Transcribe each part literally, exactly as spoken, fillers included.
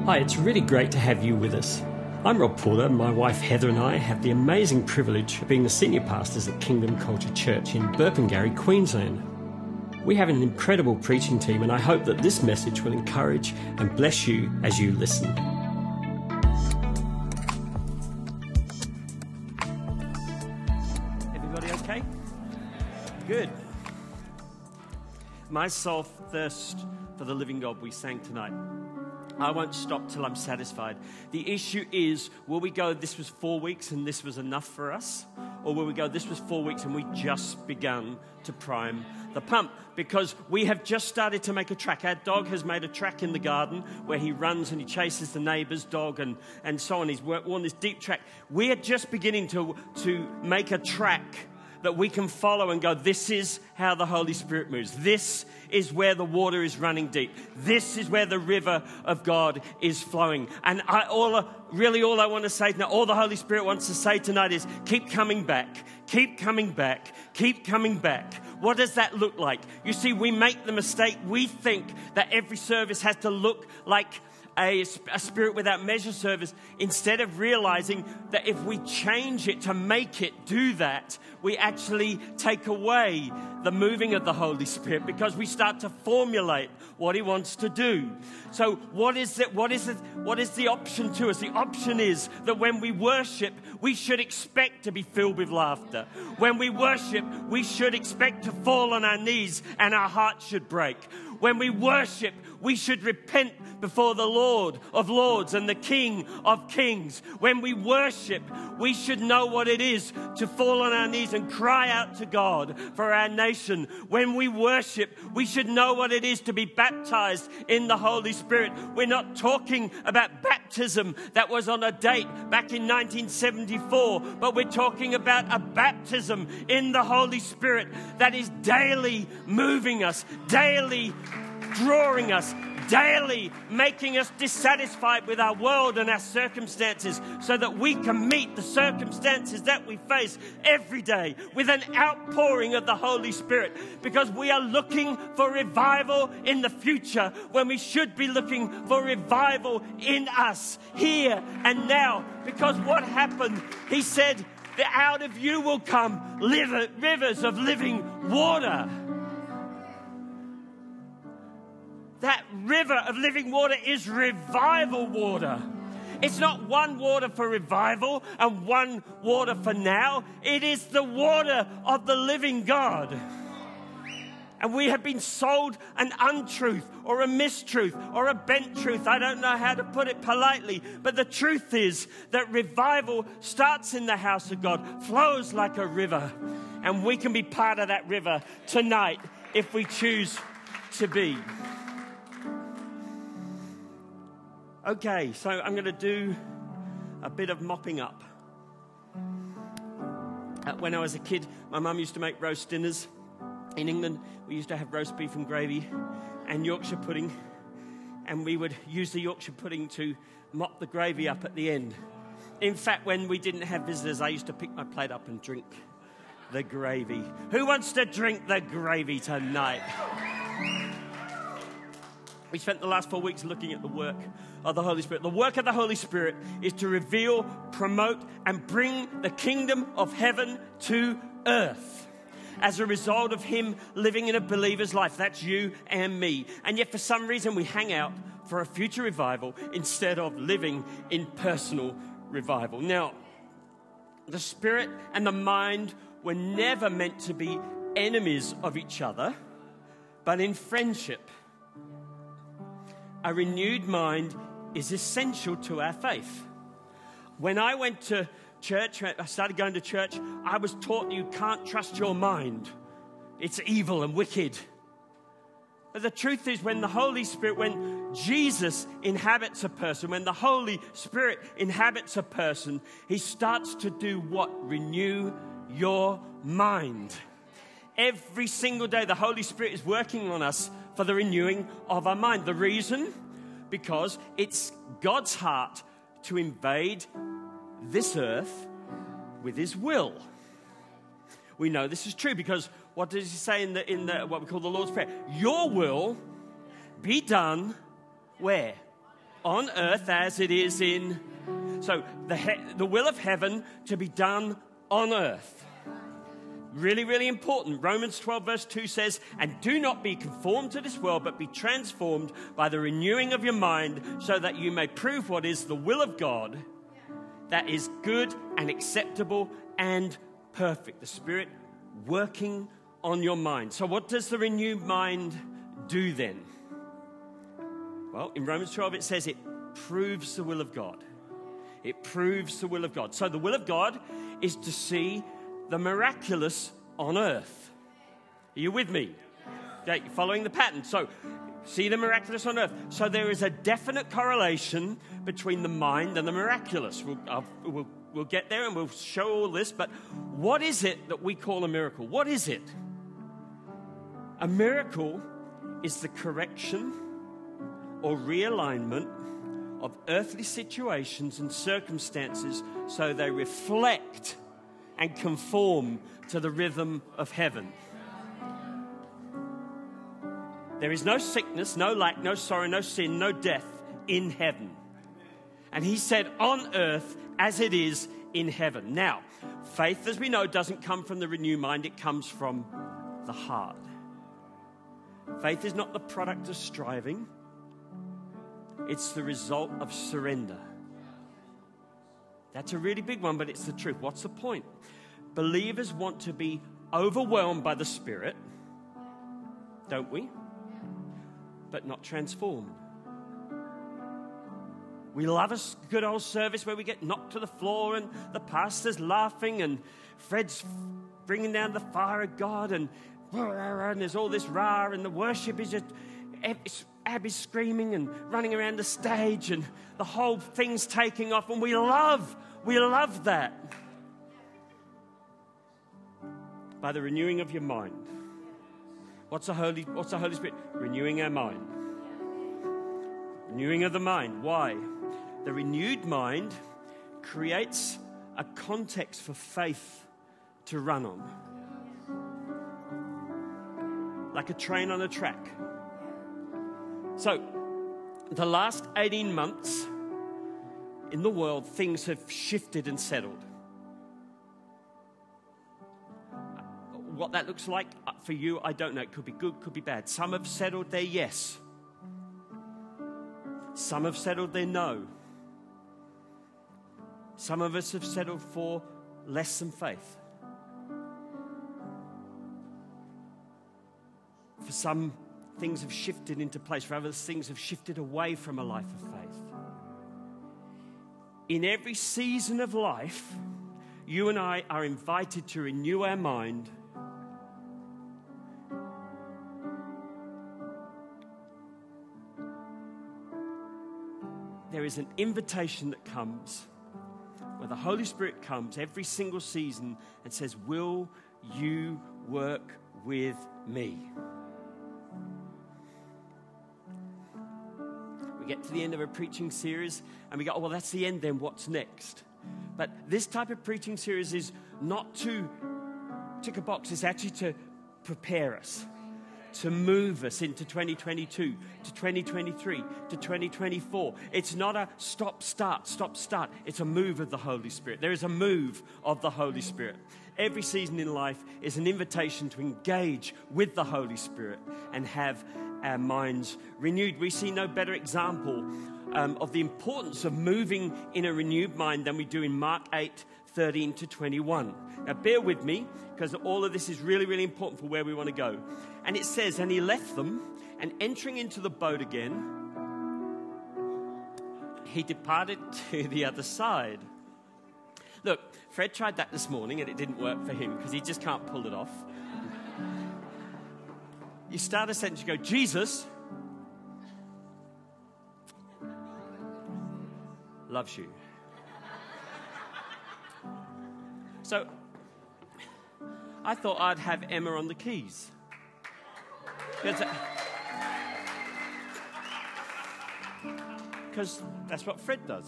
Hi, it's really great to have you with us. I'm Rob Porter. My wife Heather and I have the amazing privilege of being the senior pastors at Kingdom Culture Church in Burpengary, Queensland. We have an incredible preaching team, and I hope that this message will encourage and bless you as you listen. Everybody okay? Good. My soul thirsts for the living God, we sang tonight. I won't stop till I'm satisfied. The issue is, will we go, this was four weeks and this was enough for us? Or will we go, this was four weeks and we just begun to prime the pump? Because we have just started to make a track. Our dog has made a track in the garden where he runs and he chases the neighbour's dog and, and so on. He's worn this deep track. We are just beginning to, to make a track that we can follow and go, this is how the Holy Spirit moves. This is where the water is running deep. This is where the river of God is flowing. And I, all, really all I want to say tonight, all the Holy Spirit wants to say tonight is, keep coming back, keep coming back, keep coming back. What does that look like? You see, we make the mistake. We think that every service has to look like A, a Spirit Without Measure service, instead of realizing that if we change it to make it do that, we actually take away the moving of the Holy Spirit because we start to formulate what He wants to do. So what is it? What is it? What is the option to us? The option is that when we worship, we should expect to be filled with laughter. When we worship, we should expect to fall on our knees and our hearts should break. When we worship, we should repent before the Lord of Lords and the King of Kings. When we worship, we should know what it is to fall on our knees and cry out to God for our nation. When we worship, we should know what it is to be baptized in the Holy Spirit. We're not talking about baptism that was on a date back in nineteen seventy-four, but we're talking about a baptism in the Holy Spirit that is daily moving us, daily drawing us, daily making us dissatisfied with our world and our circumstances so that we can meet the circumstances that we face every day with an outpouring of the Holy Spirit, because we are looking for revival in the future when we should be looking for revival in us here and now. Because what happened, He said that out of you will come rivers of living water. That river of living water is revival water. It's not one water for revival and one water for now. It is the water of the living God. And we have been sold an untruth or a mistruth or a bent truth. I don't know how to put it politely, but the truth is that revival starts in the house of God, flows like a river, and we can be part of that river tonight if we choose to be. Okay, so I'm going to do a bit of mopping up. Uh, when I was a kid, my mum used to make roast dinners. In England, we used to have roast beef and gravy and Yorkshire pudding. And we would use the Yorkshire pudding to mop the gravy up at the end. In fact, when we didn't have visitors, I used to pick my plate up and drink the gravy. Who wants to drink the gravy tonight? We spent the last four weeks looking at the work of the Holy Spirit. The work of the Holy Spirit is to reveal, promote, and bring the kingdom of heaven to earth as a result of Him living in a believer's life. That's you and me. And yet for some reason we hang out for a future revival instead of living in personal revival. Now, the spirit and the mind were never meant to be enemies of each other, but in friendship. A renewed mind is essential to our faith. When I went to church, I started going to church, I was taught you can't trust your mind. It's evil and wicked. But the truth is, when the Holy Spirit, when Jesus inhabits a person, when the Holy Spirit inhabits a person, He starts to do what? Renew your mind. Every single day, the Holy Spirit is working on us for the renewing of our mind. The reason? Because it's God's heart to invade this earth with His will. We know this is true because what does He say in the in the what we call the Lord's Prayer? Your will be done where? on earth as it is in... So the, he- the will of heaven to be done on earth. Really, really important. Romans twelve verse two says, and do not be conformed to this world, but be transformed by the renewing of your mind, so that you may prove what is the will of God, that is good and acceptable and perfect. The Spirit working on your mind. So what does the renewed mind do then? Well, in Romans twelve it says it proves the will of God. It proves the will of God. So the will of God is to see the miraculous on earth. Are you with me? Okay, you're following the pattern. So, see the miraculous on earth. So there is a definite correlation between the mind and the miraculous. We'll, uh, we'll, we'll get there and we'll show all this. But what is it that we call a miracle? What is it? A miracle is the correction or realignment of earthly situations and circumstances so they reflect and conform to the rhythm of heaven. There is no sickness, no lack, no sorrow, no sin, no death in heaven. And he said, on earth as it is in heaven. Now, faith, as we know, doesn't come from the renewed mind. It comes from the heart. Faith is not the product of striving. It's the result of surrender. That's a really big one, but it's the truth. What's the point? Believers want to be overwhelmed by the Spirit, don't we? But not transformed. We love a good old service where we get knocked to the floor and the pastor's laughing and Fred's bringing down the fire of God and, and there's all this rah and the worship is just... Abby's screaming and running around the stage and the whole thing's taking off, and we love, we love that. By the renewing of your mind. What's the Holy, what's the Holy Spirit? Renewing our mind. Renewing of the mind. Why? The renewed mind creates a context for faith to run on. Like a train on a track. So, the last eighteen months in the world, things have shifted and settled. What that looks like for you, I don't know. It could be good, could be bad. Some have settled their yes. Some have settled their no. Some of us have settled for less than faith. For some, things have shifted into place. For others, things have shifted away from a life of faith. In every season of life, you and I are invited to renew our mind there is an invitation that comes where the Holy Spirit comes every single season and says, will you work with me? We get to the end of a preaching series and we go, oh, well, that's the end then, what's next? But this type of preaching series is not to tick a box, it's actually to prepare us, to move us into twenty twenty-two, to twenty twenty-three, to twenty twenty-four. It's not a stop, start, stop, start. It's a move of the Holy Spirit. There is a move of the Holy Spirit. Every season in life is an invitation to engage with the Holy Spirit and have our minds renewed. We see no better example um, of the importance of moving in a renewed mind than we do in Mark eight, thirteen to twenty-one. Now bear with me, because all of this is really, really important for where we want to go. And it says, and he left them, and entering into the boat again, he departed to the other side. Look, Fred tried that this morning, and it didn't work for him, because he just can't pull it off. You start a sentence, you go, Jesus loves you. So, I thought I'd have Emma on the keys. Because that's what Fred does.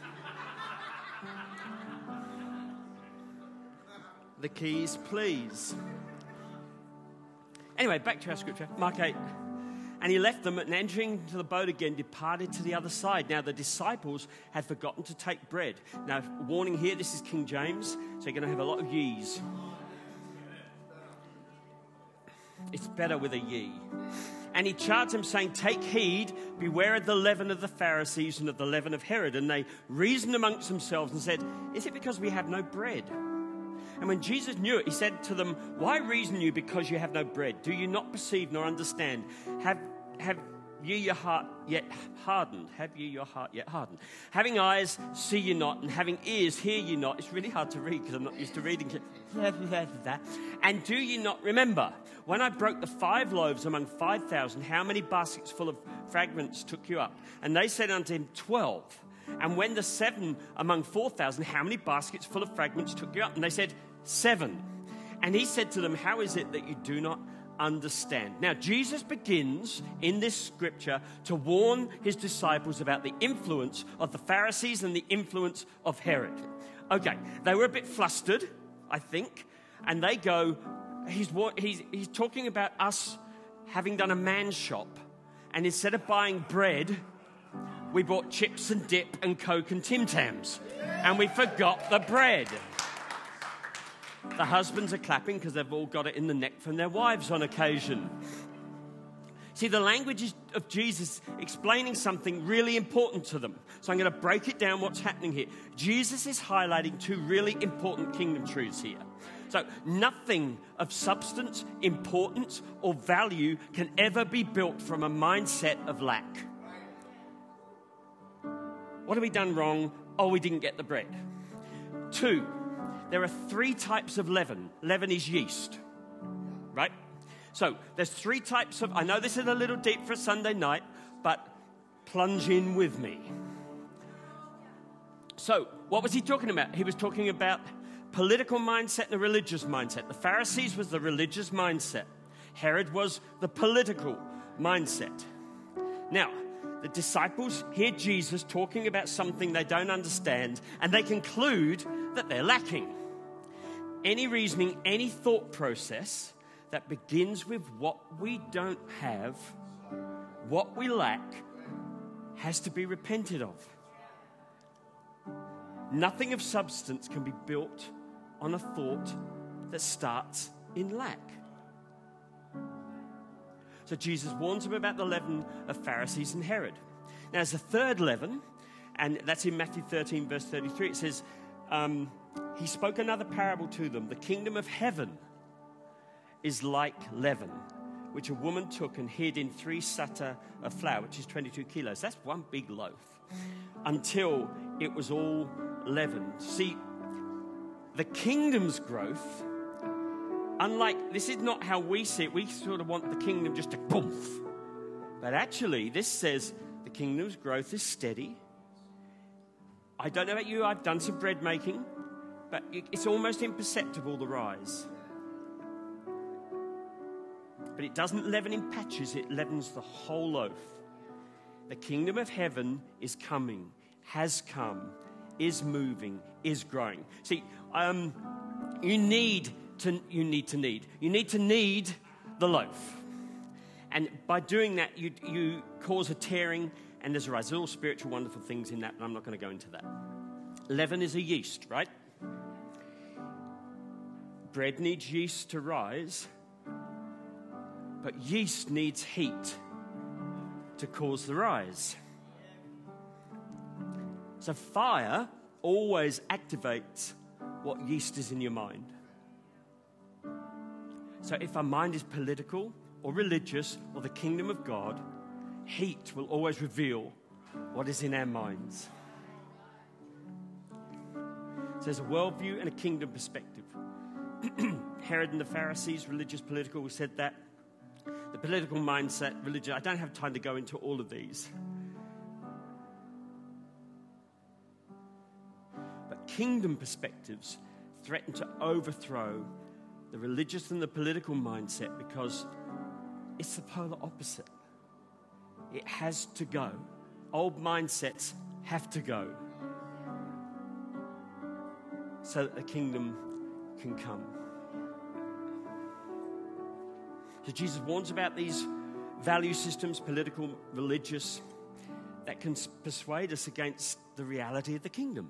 The keys, please. Anyway, back to our scripture, Mark eight. And And he left them, and entering into the boat again, departed to the other side. Now the disciples had forgotten to take bread. Now, warning here, this is King James, so you're going to have a lot of ye's. It's better with a ye. And he charged them, saying, take heed, beware of the leaven of the Pharisees and of the leaven of Herod. And they reasoned amongst themselves and said, is it because we have no bread? And when Jesus knew it, he said to them, why reason you because you have no bread? Do you not perceive nor understand? Have, have ye your heart yet hardened? Have ye your heart yet hardened? Having eyes, see ye not, and having ears, hear ye not. It's really hard to read because I'm not used to reading. And do ye not remember, when I broke the five loaves among five thousand, how many baskets full of fragments took you up? And they said unto him, twelve. And when the seven among four thousand, how many baskets full of fragments took you up? And they said, seven. And he said to them, how is it that you do not understand? Now, Jesus begins in this scripture to warn his disciples about the influence of the Pharisees and the influence of Herod. Okay, they were a bit flustered, I think, and they go, he's, he's, he's talking about us having done a man shop, and instead of buying bread, we bought chips and dip and Coke and Tim Tams, and we forgot the bread. The husbands are clapping because they've all got it in the neck from their wives on occasion. See, the language is of Jesus explaining something really important to them. So I'm going to break it down what's happening here. Jesus is highlighting two really important kingdom truths here. So nothing of substance, importance, or value can ever be built from a mindset of lack. What have we done wrong? Oh, we didn't get the bread. Two, there are three types of leaven. Leaven is yeast, right? So there's three types of, I know this is a little deep for a Sunday night, but plunge in with me. So what was he talking about? He was talking about political mindset and a religious mindset. The Pharisees was the religious mindset. Herod was the political mindset. Now, the disciples hear Jesus talking about something they don't understand, and they conclude that they're lacking. Any reasoning, any thought process that begins with what we don't have, what we lack, has to be repented of. Nothing of substance can be built on a thought that starts in lack. So Jesus warns them about the leaven of Pharisees and Herod. Now, there's a third leaven, and that's in Matthew thirteen, verse thirty-three. It says, um, he spoke another parable to them. The kingdom of heaven is like leaven, which a woman took and hid in three sata of flour, which is twenty-two kilos. That's one big loaf, until it was all leavened. See, the kingdom's growth, unlike, this is not how we see it. We sort of want the kingdom just to boom. But actually, this says the kingdom's growth is steady. I don't know about you, I've done some bread making, but it's almost imperceptible, the rise. But it doesn't leaven in patches, it leavens the whole loaf. The kingdom of heaven is coming, has come, is moving, is growing. See, um, you need to, you need to need. You need to need the loaf. And by doing that, you, you cause a tearing, and there's a rise. There's all spiritual, wonderful things in that, and I'm not going to go into that. Leaven is a yeast, right? Bread needs yeast to rise, but yeast needs heat to cause the rise. So fire always activates what yeast is in your mind. So if our mind is political or religious or the kingdom of God, heat will always reveal what is in our minds. So there's a worldview and a kingdom perspective. Herod and the Pharisees, religious, political, we said that. The political mindset, religion. I don't have time to go into all of these. But kingdom perspectives threaten to overthrow the religious and the political mindset because it's the polar opposite. It has to go. Old mindsets have to go so that the kingdom can come. So Jesus warns about these value systems, political, religious, that can persuade us against the reality of the kingdom.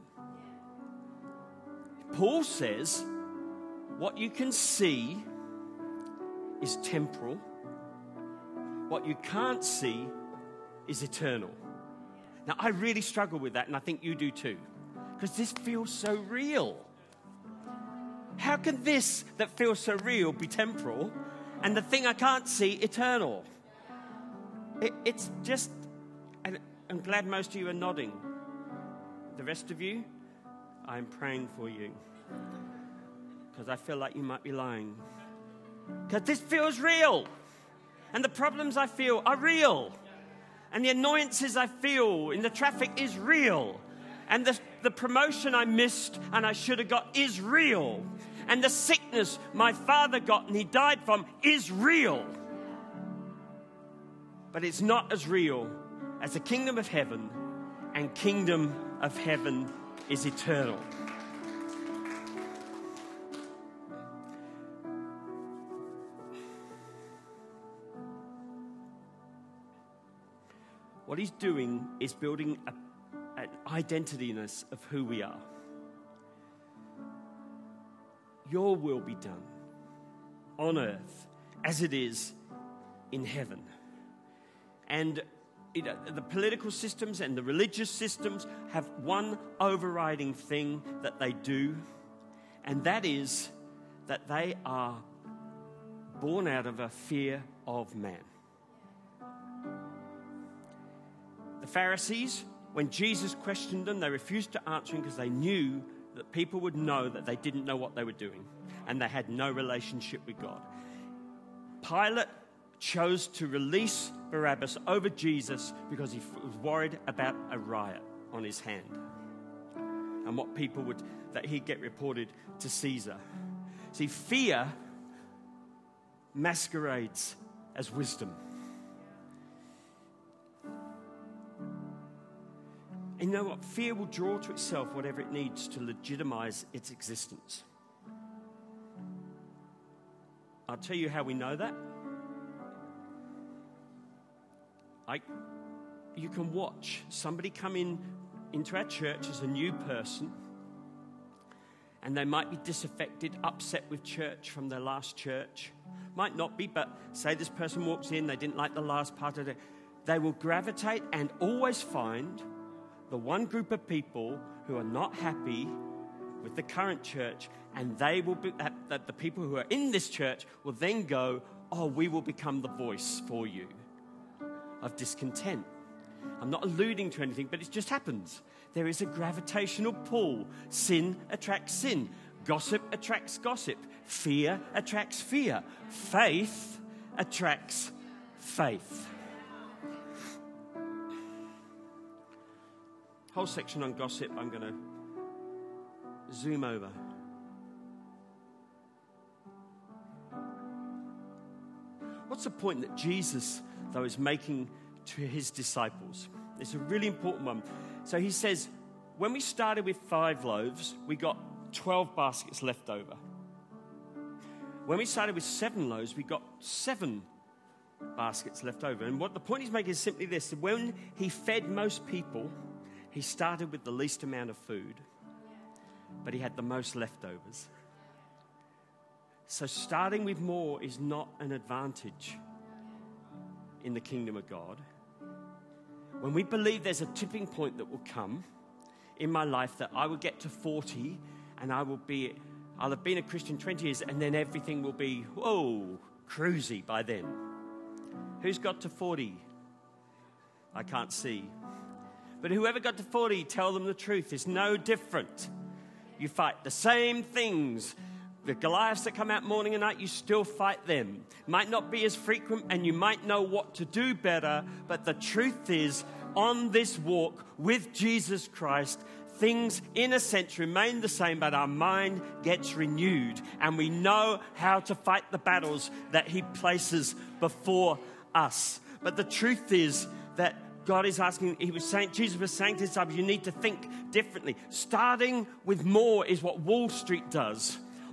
Paul says, what you can see is temporal. What you can't see is eternal. Now, I really struggle with that, and I think you do too, because this feels so real. How can this that feels so real be temporal, and the thing I can't see eternal? It, it's just, and I'm glad most of you are nodding. The rest of you, I'm praying for you, because I feel like you might be lying. Because this feels real, and the problems I feel are real. And the annoyances I feel in the traffic is real. And the, the promotion I missed and I should have got is real. And the sickness my father got and he died from is real. But it's not as real as the kingdom of heaven, and kingdom of heaven is eternal. What he's doing is building a, an identityness of who we are. Your will be done on earth as it is in heaven. And you know, the political systems and the religious systems have one overriding thing that they do, and that is that they are born out of a fear of man. The Pharisees, when Jesus questioned them, they refused to answer him because they knew that people would know that they didn't know what they were doing and they had no relationship with God. Pilate chose to release Barabbas over Jesus because he was worried about a riot on his hand and what people would, that he'd get reported to Caesar. See, fear masquerades as wisdom. And you know what? Fear will draw to itself whatever it needs to legitimize its existence. I'll tell you how we know that. I, you can watch somebody come in into our church as a new person, and they might be disaffected, upset with church from their last church. Might not be, but say this person walks in, they didn't like the last part of it. They will gravitate and always find the one group of people who are not happy with the current church, and they will be, that, that the people who are in this church will then go, oh, we will become the voice for you of discontent. I'm not alluding to anything, but it just happens. There is a gravitational pull. Sin attracts sin. Gossip attracts gossip. Fear attracts fear. Faith attracts faith. Whole section on gossip, I'm going to zoom over. What's the point that Jesus, though, is making to his disciples? It's a really important one. So he says, when we started with five loaves, we got twelve baskets left over. When we started with seven loaves, we got seven baskets left over. And what the point he's making is simply this: when he fed most people, he started with the least amount of food, but he had the most leftovers. So starting with more is not an advantage in the kingdom of God. When we believe there's a tipping point that will come in my life, that I will get to forty and I will be, I'll have been a Christian twenty years, and then everything will be, whoa, cruisy by then. Who's got to forty? I can't see. But whoever got to forty, tell them the truth. It's no different. You fight the same things. The Goliaths that come out morning and night, you still fight them. Might not be as frequent, and you might know what to do better, but the truth is, on this walk with Jesus Christ, things in a sense remain the same, but our mind gets renewed, and we know how to fight the battles that he places before us. But the truth is that God is asking, he was saying, Jesus was saying to his disciples, you need to think differently. Starting with more is what Wall Street does.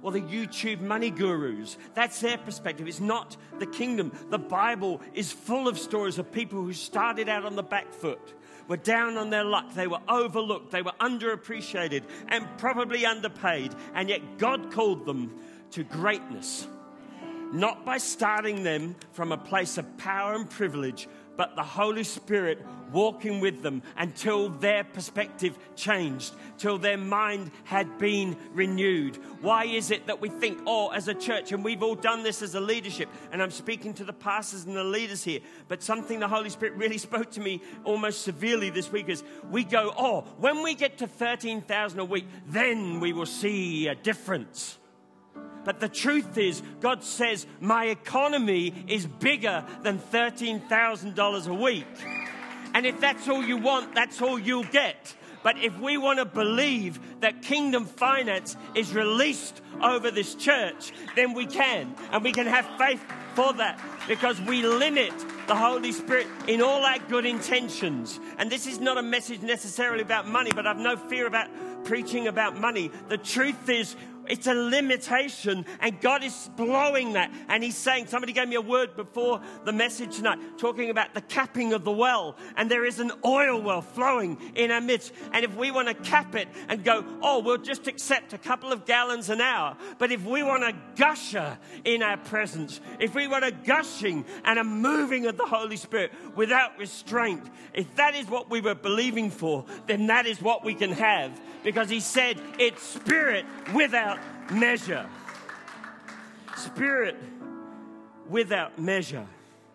or the YouTube money gurus. That's their perspective. It's not the kingdom. The Bible is full of stories of people who started out on the back foot, were down on their luck, they were overlooked, they were underappreciated and probably underpaid, and yet God called them to greatness. Not by starting them from a place of power and privilege, but the Holy Spirit walking with them until their perspective changed, till their mind had been renewed. Why is it that we think, oh, as a church, and we've all done this as a leadership, and I'm speaking to the pastors and the leaders here, but something the Holy Spirit really spoke to me almost severely this week is we go, oh, when we get to thirteen thousand a week, then we will see a difference. But the truth is, God says, my economy is bigger than thirteen thousand dollars a week. And if that's all you want, that's all you'll get. But if we want to believe that kingdom finance is released over this church, then we can. And we can have faith for that, because we limit the Holy Spirit in all our good intentions. And this is not a message necessarily about money, but I've no fear about preaching about money. The truth is, it's a limitation, and God is blowing that. And he's saying, somebody gave me a word before the message tonight, talking about the capping of the well. And there is an oil well flowing in our midst. And if we want to cap it and go, oh, we'll just accept a couple of gallons an hour. But if we want a gusher in our presence, if we want a gushing and a moving of the Holy Spirit without restraint, if that is what we were believing for, then that is what we can have. Because he said it's spirit without measure. Spirit without measure.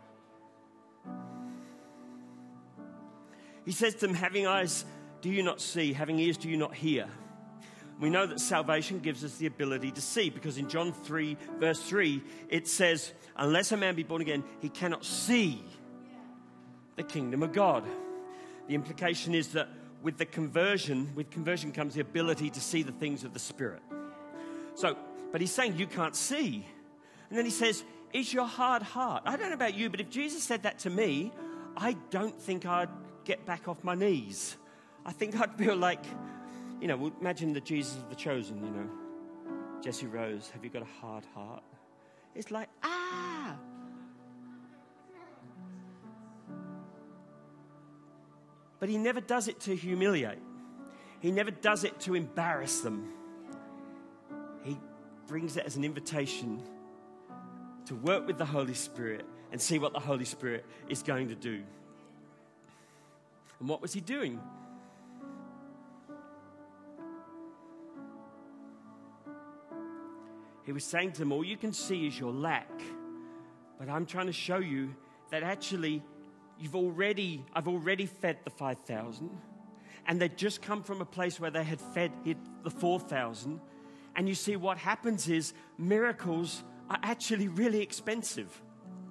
He says to them, having eyes, do you not see? Having ears, do you not hear? We know that salvation gives us the ability to see, because in John three, verse three, it says, unless a man be born again, he cannot see the kingdom of God. The implication is that with the conversion, with conversion comes the ability to see the things of the Spirit. So, but he's saying you can't see. And then he says, is your hard heart? I don't know about you, but if Jesus said that to me, I don't think I'd get back off my knees. I think I'd feel like, you know, imagine the Jesus of The Chosen, you know. Jesse Rose, have you got a hard heart? It's like, ah. But he never does it to humiliate. He never does it to embarrass them. He brings it as an invitation to work with the Holy Spirit and see what the Holy Spirit is going to do. And what was he doing? He was saying to them, all you can see is your lack. But I'm trying to show you that actually You've already, I've already fed the five thousand, and they'd just come from a place where they had fed the four thousand. And you see, what happens is miracles are actually really expensive.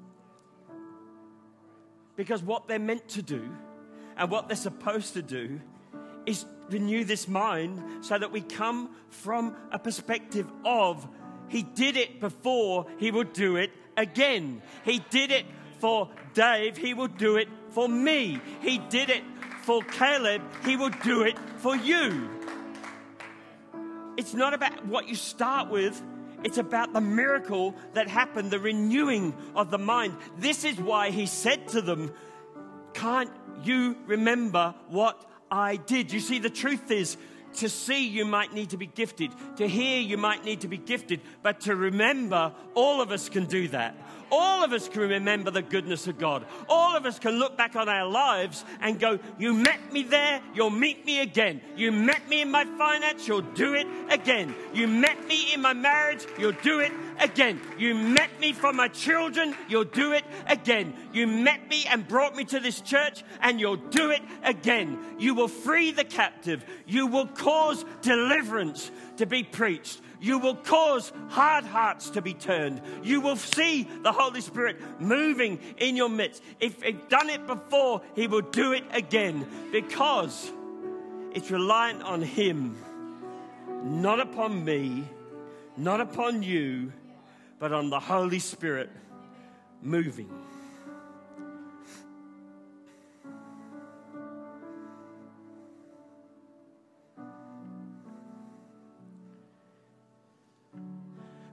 Because what they're meant to do and what they're supposed to do is renew this mind so that we come from a perspective of he did it before, he would do it again. He did it for Dave, he will do it for me. He did it for Caleb, he will do it for you. It's not about what you start with, it's about the miracle that happened, the renewing of the mind. This is why he said to them, can't you remember what I did? You see, the truth is, to see you might need to be gifted, to hear you might need to be gifted, but to remember, all of us can do that. All of us can remember the goodness of God. All of us can look back on our lives and go, you met me there, you'll meet me again. You met me in my finance, you'll do it again. You met me in my marriage, you'll do it again. You met me for my children, you'll do it again. You met me and brought me to this church, and you'll do it again. You will free the captive. You will cause deliverance to be preached. You will cause hard hearts to be turned. You will see the Holy Spirit moving in your midst. If he's done it before, he will do it again, because it's reliant on him, not upon me, not upon you, but on the Holy Spirit moving.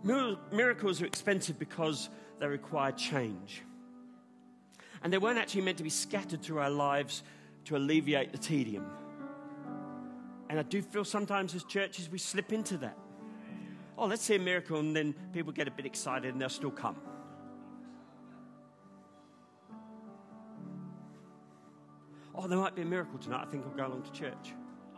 Mir- Miracles are expensive because they require change. And they weren't actually meant to be scattered through our lives to alleviate the tedium. And I do feel sometimes as churches we slip into that. Oh, let's see a miracle, and then people get a bit excited and they'll still come. Oh, there might be a miracle tonight. I think I'll go along to church.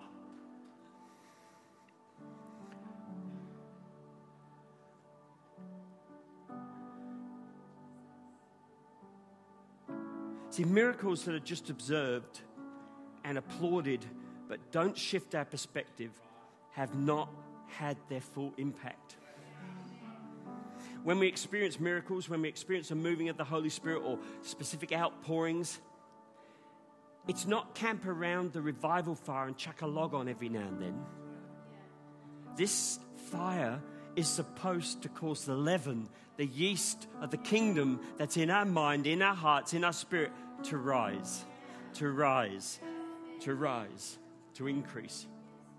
See, miracles that are just observed and applauded but don't shift our perspective have not had their full impact. When we experience miracles, when we experience a moving of the Holy Spirit or specific outpourings, it's not camp around the revival fire and chuck a log on every now and then. This fire is supposed to cause the leaven, the yeast of the kingdom that's in our mind, in our hearts, in our spirit, to rise, to rise, to rise, to increase.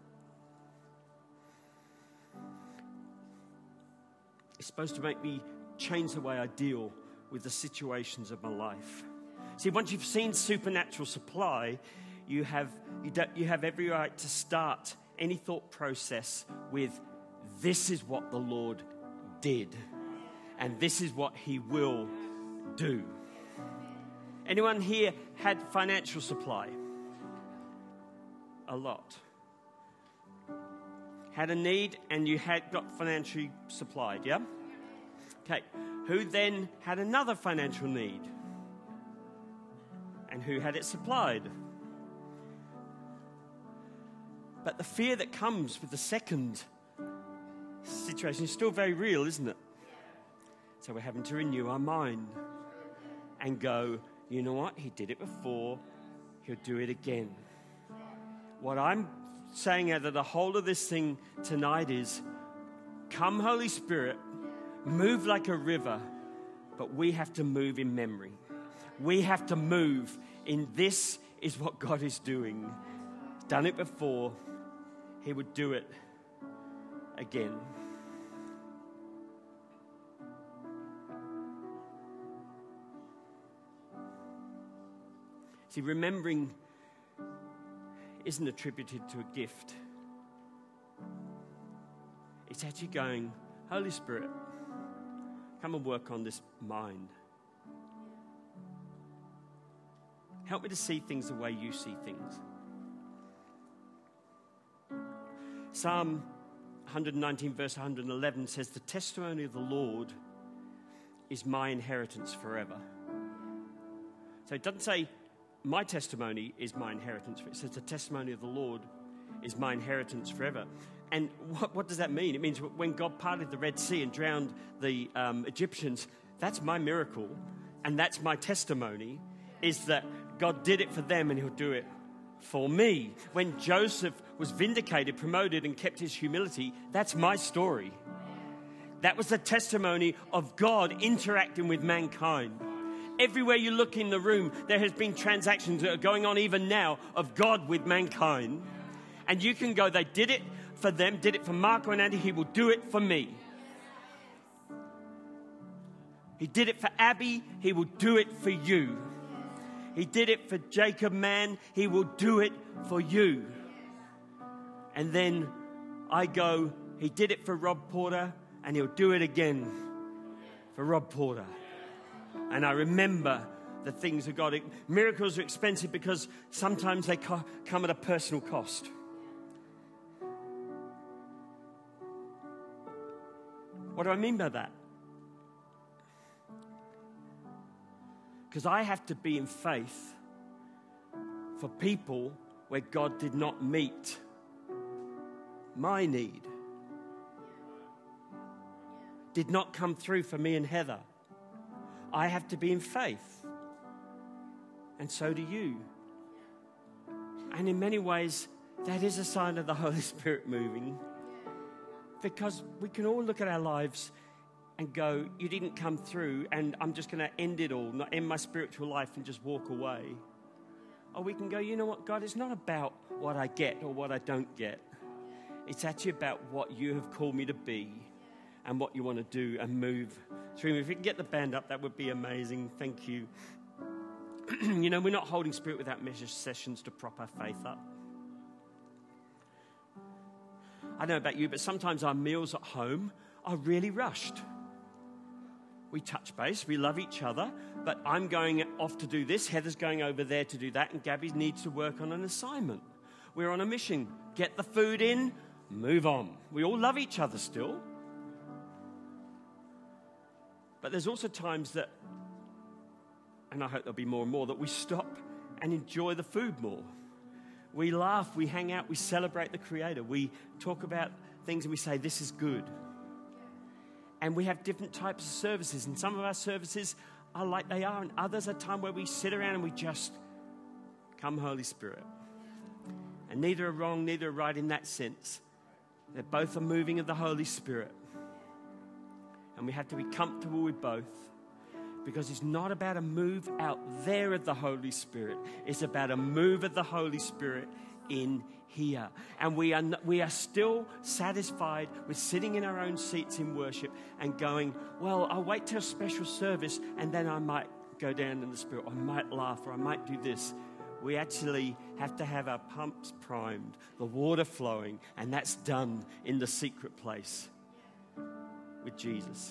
It's supposed to make me change the way I deal with the situations of my life. See, once you've seen supernatural supply, you have, you, don't, you have every right to start any thought process with, this is what the Lord did, and this is what He will do. Anyone here had financial supply? A lot. Had a need and you had got financially supplied, yeah? Okay. Who then had another financial need? And who had it supplied? But the fear that comes with the second situation is still very real, isn't it? So we're having to renew our mind and go, you know what? He did it before. He'll do it again. What I'm saying out of the whole of this thing tonight is, come Holy Spirit, move like a river, but we have to move in memory. We have to move in this is what God is doing. Done it before, He would do it again. See, remembering isn't attributed to a gift. It's actually going, Holy Spirit, come and work on this mind. Help me to see things the way you see things. Psalm one nineteen verse one eleven says, the testimony of the Lord is my inheritance forever. So it doesn't say, my testimony is my inheritance. It says the testimony of the Lord is my inheritance forever. And what, what does that mean? It means when God parted the Red Sea and drowned the um, Egyptians, that's my miracle. And that's my testimony, is that God did it for them and He'll do it for me. When Joseph was vindicated, promoted, and kept his humility, that's my story. That was the testimony of God interacting with mankind. Everywhere you look in the room, there has been transactions that are going on even now of God with mankind. And you can go, they did it for them, did it for Marco and Andy, He will do it for me. He did it for Abby, He will do it for you. He did it for Jacob Mann, He will do it for you. And then I go, He did it for Rob Porter, and He'll do it again for Rob Porter. And I remember the things of God. Miracles are expensive because sometimes they co- come at a personal cost. What do I mean by that? Because I have to be in faith for people where God did not meet my need. Did not come through for me and Heather. I have to be in faith. And so do you. And in many ways, that is a sign of the Holy Spirit moving. Because we can all look at our lives and go, you didn't come through, and I'm just going to end it all, not end my spiritual life and just walk away. Or we can go, you know what, God, it's not about what I get or what I don't get. It's actually about what you have called me to be and what you want to do and move through. If we can get the band up, that would be amazing. Thank you. You know, we're not holding Spirit Without Measure sessions to prop our faith up. I don't know about you, but sometimes our meals at home are really rushed. We touch base, we love each other, but I'm going off to do this, Heather's going over there to do that, and Gabby needs to work on an assignment. We're on a mission. Get the food in, move on. We all love each other still. But there's also times that, and I hope there'll be more and more, that we stop and enjoy the food more. We laugh, we hang out, we celebrate the Creator. We talk about things and we say, this is good. And we have different types of services. And some of our services are like they are, and others are time where we sit around and we just, come Holy Spirit. And neither are wrong, neither are right in that sense. They're both a moving of the Holy Spirit. And we have to be comfortable with both. Because it's not about a move out there of the Holy Spirit. It's about a move of the Holy Spirit in here. And we are, we are still satisfied with sitting in our own seats in worship and going, well, I'll wait till a special service and then I might go down in the Spirit. Or I might laugh, or I might do this. We actually have to have our pumps primed, the water flowing, and that's done in the secret place with Jesus.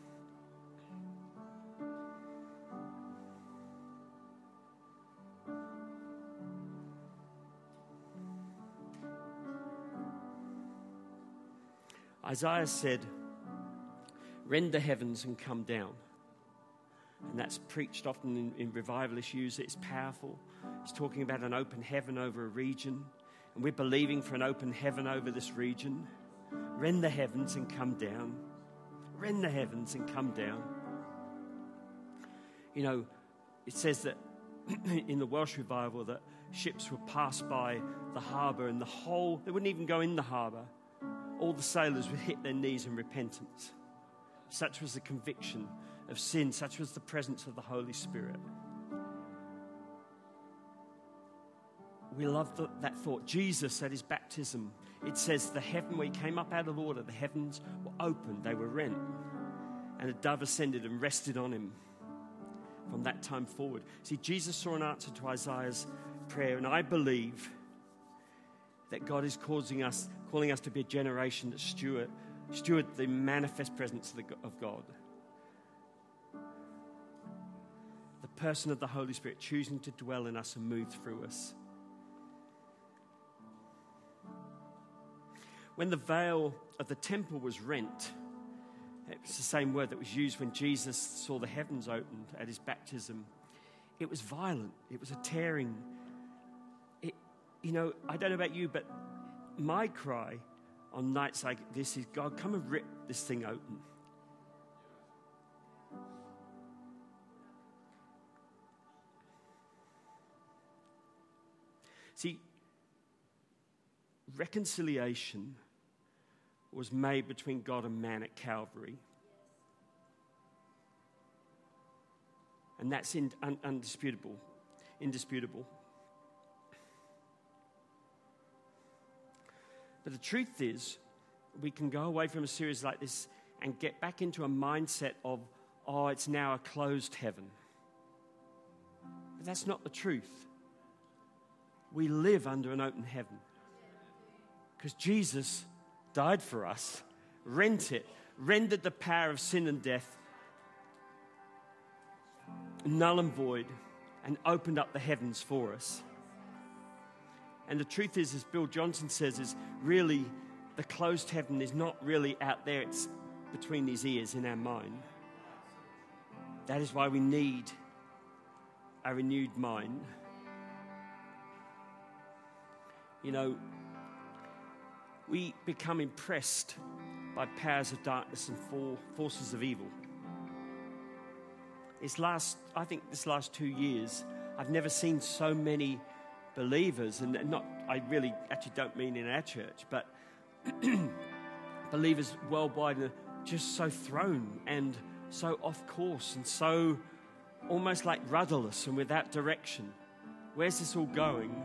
Isaiah said, rend the heavens and come down. And that's preached often in, in revival issues. It's powerful. It's talking about an open heaven over a region. And we're believing for an open heaven over this region. Rend the heavens and come down. Rend the heavens and come down. You know, it says that in the Welsh revival that ships would pass by the harbour and the whole, they wouldn't even go in the harbour. All the sailors would hit their knees in repentance. Such was the conviction of sin. Such was the presence of the Holy Spirit. We love the, that thought. Jesus, at his baptism, it says the heaven, where he came up out of the water, the heavens were opened, they were rent. And a dove ascended and rested on him from that time forward. See, Jesus saw an answer to Isaiah's prayer, and I believe that God is causing us, calling us to be a generation that steward, steward the manifest presence of, the, of God. The person of the Holy Spirit choosing to dwell in us and move through us. When the veil of the temple was rent, it was the same word that was used when Jesus saw the heavens opened at his baptism. It was violent. It was a tearing. It, you know, I don't know about you, but my cry on nights like this is, God, come and rip this thing open. See, reconciliation was made between God and man at Calvary. And that's in, un, undisputable, indisputable. But the truth is, we can go away from a series like this and get back into a mindset of, oh, it's now a closed heaven. But that's not the truth. We live under an open heaven. Because Jesus died for us, rent it, rendered the power of sin and death null and void, and opened up the heavens for us. And the truth is, as Bill Johnson says, is really the closed heaven is not really out there, it's between these ears in our mind. That is why we need a renewed mind. You know, we become impressed by powers of darkness and for, forces of evil. This last, I think this last two years, I've never seen so many believers, and not, I really actually don't mean in our church, but believers worldwide are just so thrown and so off course and so almost like rudderless and without direction. Where's this all going?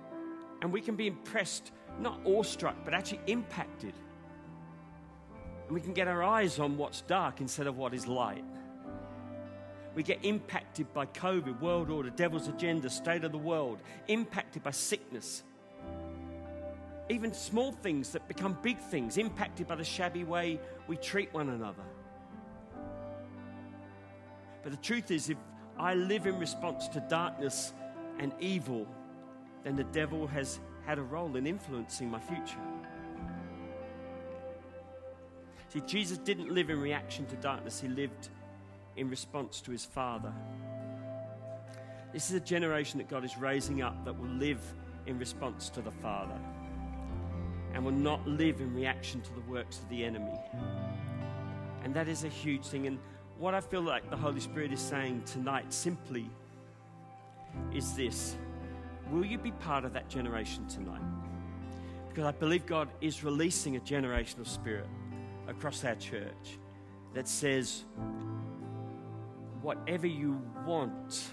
And we can be impressed, not awestruck, but actually impacted. And we can get our eyes on what's dark instead of what is light. We get impacted by COVID, world order, devil's agenda, state of the world, impacted by sickness. Even small things that become big things, impacted by the shabby way we treat one another. But the truth is, if I live in response to darkness and evil, then the devil has had a role in influencing my future. See, Jesus didn't live in reaction to darkness. He lived in response to his Father. This is a generation that God is raising up that will live in response to the Father and will not live in reaction to the works of the enemy. And that is a huge thing. And what I feel like the Holy Spirit is saying tonight simply is this: will you be part of that generation tonight? Because I believe God is releasing a generational spirit across our church that says, whatever you want,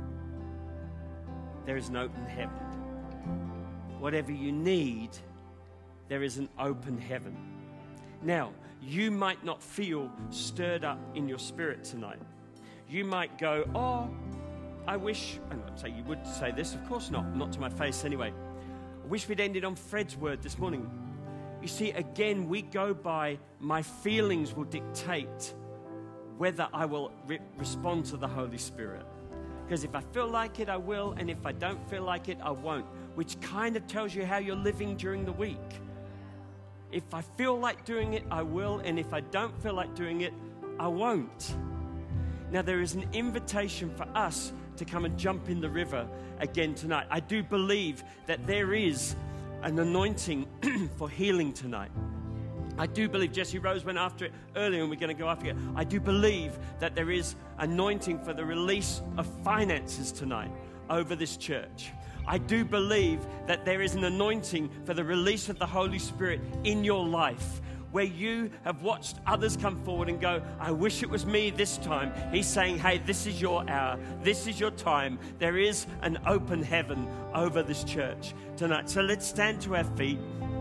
there is an open heaven. Whatever you need, there is an open heaven. Now, you might not feel stirred up in your spirit tonight. You might go, oh, I wish, and I'd say you would say this, of course not, not to my face anyway. I wish we'd ended on Fred's word this morning. You see, again, we go by my feelings will dictate whether I will re- respond to the Holy Spirit. Because if I feel like it, I will, and if I don't feel like it, I won't, which kind of tells you how you're living during the week. If I feel like doing it, I will, and if I don't feel like doing it, I won't. Now, there is an invitation for us to come and jump in the river again tonight. I do believe that there is an anointing for healing tonight. I do believe, Jesse Rose went after it earlier and we're going to go after it. I do believe that there is anointing for the release of finances tonight over this church. I do believe that there is an anointing for the release of the Holy Spirit in your life, where you have watched others come forward and go, I wish it was me this time. He's saying, hey, this is your hour. This is your time. There is an open heaven over this church tonight. So let's stand to our feet.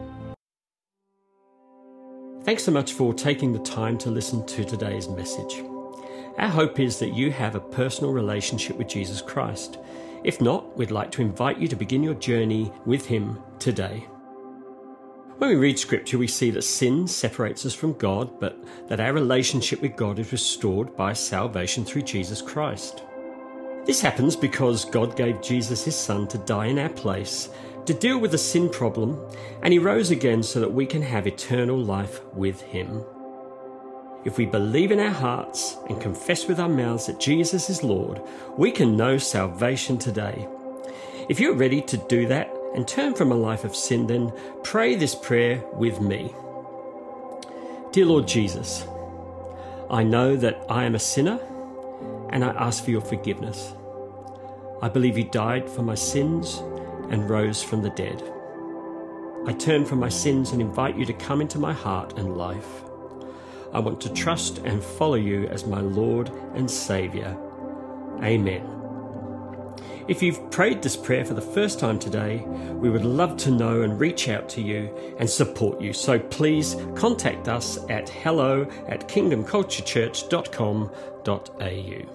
Thanks so much for taking the time to listen to today's message. Our hope is that you have a personal relationship with Jesus Christ. If not, we'd like to invite you to begin your journey with him today. When we read Scripture, we see that sin separates us from God, but that our relationship with God is restored by salvation through Jesus Christ. This happens because God gave Jesus his Son to die in our place, to deal with the sin problem, and he rose again so that we can have eternal life with him. If we believe in our hearts and confess with our mouths that Jesus is Lord, we can know salvation today. If you're ready to do that and turn from a life of sin, then pray this prayer with me. Dear Lord Jesus, I know that I am a sinner and I ask for your forgiveness. I believe you died for my sins and rose from the dead. I turn from my sins and invite you to come into my heart and life. I want to trust and follow you as my Lord and Saviour. Amen. If you've prayed this prayer for the first time today, we would love to know and reach out to you and support you. So please contact us at hello at kingdom culture church dot com dot a u.